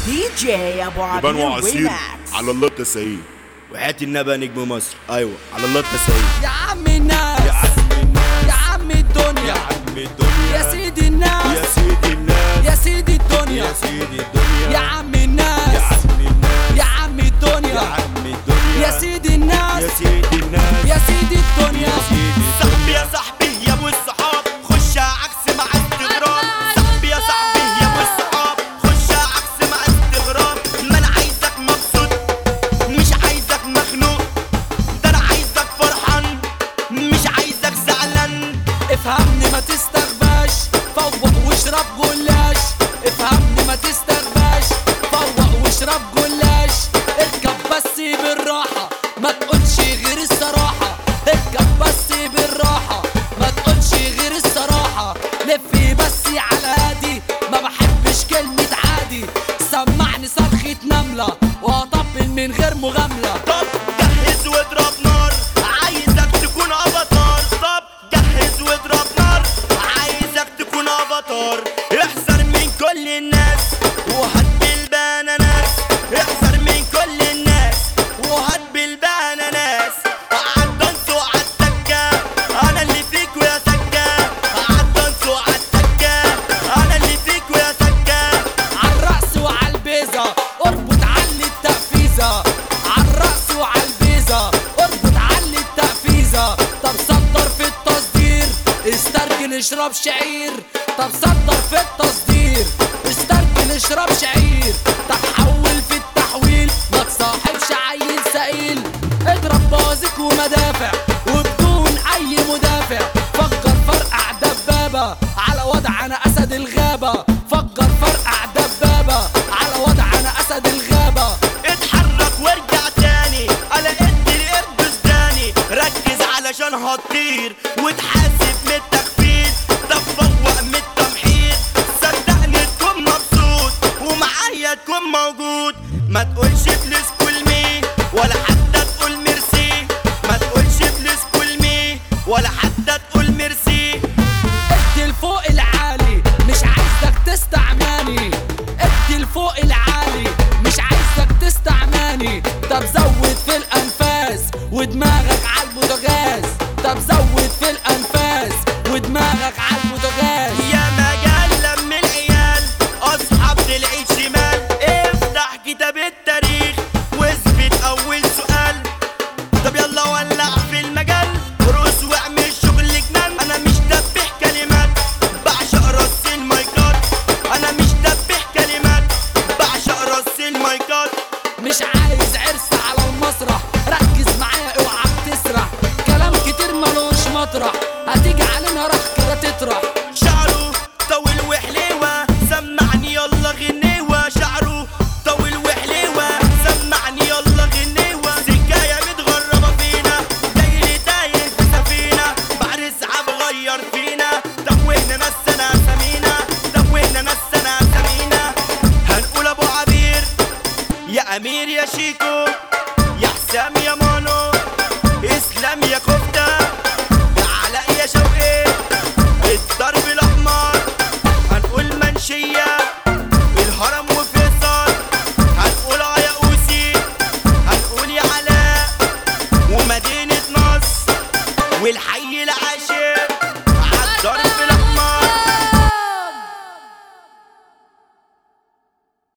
دي جي ابو يبان عبير وعصير ريماكس. على الله التسعيد وحياة النبي نجم مصر. ايوه على الله التسعيد. يا عم الناس يا عم الناس يا عم الدنيا يا عم الدنيا يا سيدي الناس يا سيدي الناس يا سيدي الدنيا يا سيدي الدنيا يا عم الناس يا عم الناس يا عم الدنيا يا عم الدنيا يا سيدي الناس يا سيدي الناس يا سيدي الدنيا يا سيدي صاحبي يا صاحبي يا ابو الصحاب خش عكس مع استغراب. صاحبي يا صاحبي يا ابو الصحاب خش عكس مع استغراب. ما انا عايزك مبسوط مش عايزك مخنوق، ده انا عايزك فرحان مش عايزك زعلان. افهمني ما تستغباش، فوق واشرب جلاش. افهمني ما تستغباش، فوق واشرب جلاش. اركب بس بالراحة ما تقولش غير الصراحة. اركب بس بالراحة ما تقولش غير الصراحة. لفي بس على هادي ما بحبش كلمة عادي. سمعني صرخة نملة وهطبل من غير مغاملة. طب جهز واضرب نار عايزك تكون افاتار. طب جهز واضرب نار عايزك تكون افاتار. احذر من كل الناس وهات بالبنانات. احذر من كل الناس وهات بالبنانات. عالدنسو عالتكة انا اللي فيك ويا سكة. عالدنسو عالتكة انا اللي فيك ويا سكة. عالرأس وعالبيزة اربط علي التقفيزة. عالرأس وعالبيزة اربط علي التقفيزة. طب صدر في التصدير استرجل اشرب شعير. طب صدر في التصدير استرجل اشرب شعير. طب حول في التحويل ما تصاحبش عيل سئيل. اضرب بازك ومدافع وبدون اي مدافع. فكر فرقع دبابة على وضع انا اسد الغابة. فكر فرقع دبابة على وضع انا اسد الغابة. اتحرك وارجع تاني على قد القرد الزاني. ركز علشان هتطير وتحاسب من التخفيض. طب فوق من التمحيط صدقني تكون مبسوط ومعايا تكون موجود. ما تقولش بليز كول مي ولا حتى تقول ميرسي. ما تقولش بليز كول مي ولا حتى تقول ميرسي. ادي لفوق العالي مش عايزك تستعماني. ادي لفوق العالي مش عايزك تستعماني. طب زود في الانفاس ودماغك عالبوتاجاز. طب زود في الانفاس ودماغك عالبوتاجاز. يا مجال لم العيال اصحاب العيد شمال. افتح كتاب التاريخ واثبت اول سؤال. طب يلا ولع في المجال رقص واعمل شغل جنان. انا مش دبح كلمات بعشق رص المايكات. انا مش دبح كلمات بعشق رص المايكات. مش عايز عرس على المسرح ركز معايا اوعى تسرح. كلام كتير ملوش مطرح هتيجي علينا راح كده تطرح. شعره طويل وحليوة سمعني يلا غنيوة. شعره طويل وحليوة سمعني يلا غنيوة. سكاية متغربة فينا دايري تايه في سفينة. بحر سحاب غير فينا توهنا نسنا سمينا. توهنا نسنا سمينا. هنقول ابو عبير يا امير يا شيكو يا حسام يا مانو اسلام يا كفتة.